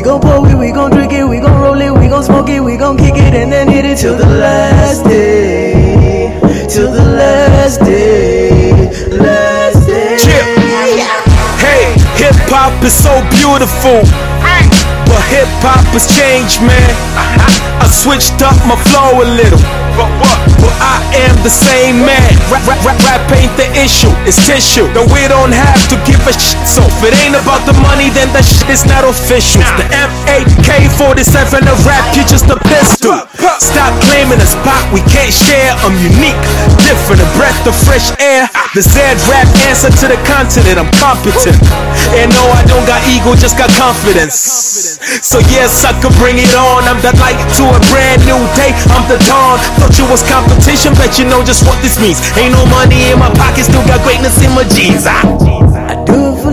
gon' pour it, we gon' drink it, we gon' roll it, we gon' smoke it, we gon' kick it and then hit it till the last day. Till the last day. Last day. Hey, hip hop is so beautiful, but hip hop has changed, man. I switched up my flow a little, but I am the same man. Rap ain't the issue, it's tissue. No, we don't have to give a shit. So if it ain't about the money, then that shit is not official. The M8K47 of rap, you just a pistol. Stop claiming a spot we can't share. I'm unique, different, a breath of fresh air. The Z-Rap answer to the continent, I'm competent. And no, I don't got ego, just got confidence. So yes, I could bring it on. I'm the light to a brand new day. I'm the dawn. Thought you was competition, bet you know just what this means. Ain't no money in my pocket, still got greatness in my jeans. I do it for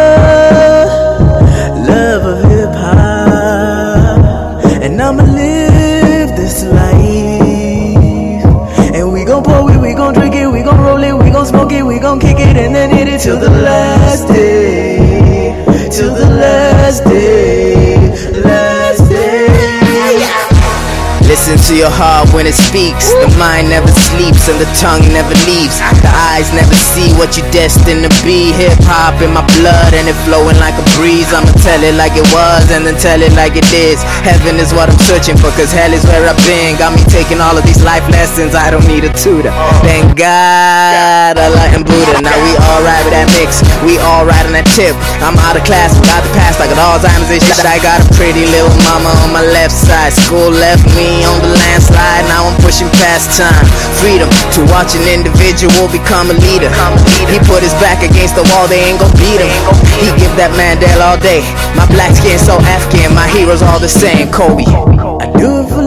love of hip hop, and I'ma live this life. And we gon' pour it, we gon' drink it, we gon' roll it, we gon' smoke it, we gon' kick it and then hit it till the last day. Till the last day. Last day. Listen to your heart when it speaks. The mind never sleeps and the tongue never leaves. The eyes never see what you're destined to be. Hip hop in my blood and it flowing like a breeze. I'ma tell it like it was and then tell it like it is. Heaven is what I'm searching for, cause hell is where I've been. Got me taking all of these life lessons, I don't need a tutor. Thank God, Allah and Buddha. Now we all ride with that mix, we all ride on that tip. I'm out of class, without the past, I got Alzheimer's and shit. I got a pretty little mama on my left side. School left me on the landslide, now I'm pushing past time. Freedom to watch an individual become a leader. He put his back against the wall, they ain't gon' beat him. He give that Mandela all day. My black skin so African, my heroes all the same. Kobe. I do it for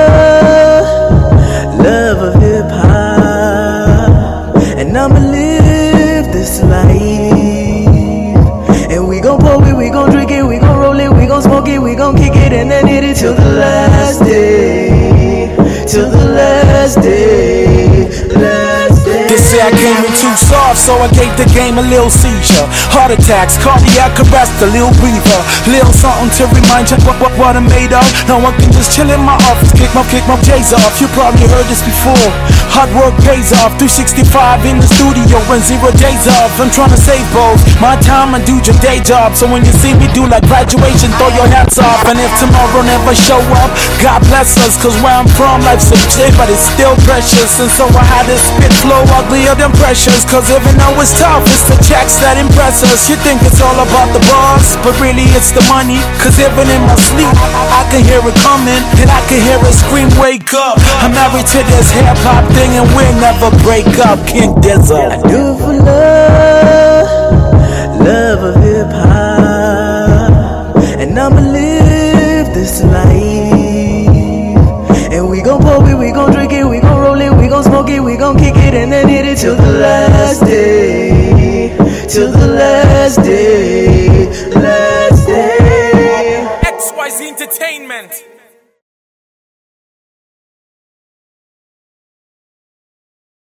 love of hip hop, and I'ma live this life. And we gon' pour it, we gon' drink it, we gon' roll it, we gon' smoke it, we gon' kick it and then hit it till the last day. Till the last day. Last day. They say I came in too soft, so I gave the game a little seizure. Heart attacks, cardiac arrest, a little breather. Little something to remind you what I'm made of. No one can just chill in my office, kick my J's off. You probably heard this before. Hard work pays off, 365 in the studio and 0 days off. I'm trying to save both my time and do your day job. So when you see me do like graduation, throw your hats off. And if tomorrow never show up, God bless us, cause where I'm from, life's a shit, but it's still precious. And so I had to spit flow uglier than pressures, cause even though it's tough, it's the checks that impress us. You think it's all about the bars, but really it's the money. Cause even in my sleep, I can hear it coming, and I can hear it scream, wake up. I'm married to this hip hop thing and we'll never break up. King Dizzle. I do it for love of hip hop, and I'ma live this life. And we gon' pour it, we gon' drink it, we gon' roll it, we gon' smoke it, we gon' kick it and then hit it till the last day. Till the last day. Last day. XYZ Entertainment.